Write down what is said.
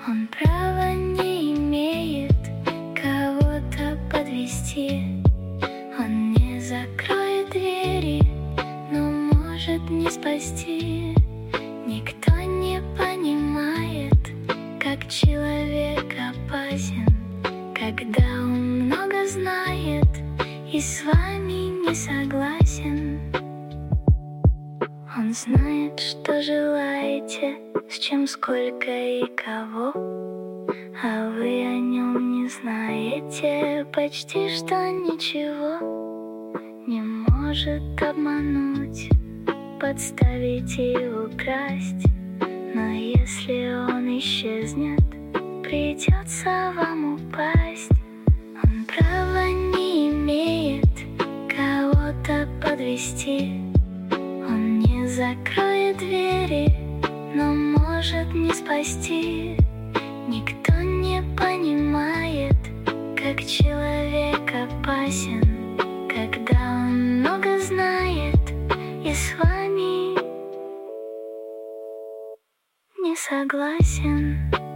Он права не имеет кого-то подвести. Он не закроет двери, но может не спасти. Никто не понимает, как человек опасен, когда он много знает и с вами не согласен. Он знает, что желаете, с чем, сколько и кого, а вы о нем не знаете почти что ничего. Не может обмануть, подставить и украсть, но если он исчезнет, придется вам упасть. Он права не имеет кого-то подвести. Он не закроет двери, но может не спасти. Никто не понимает, как человек опасен, когда он много знает и с вами не согласен.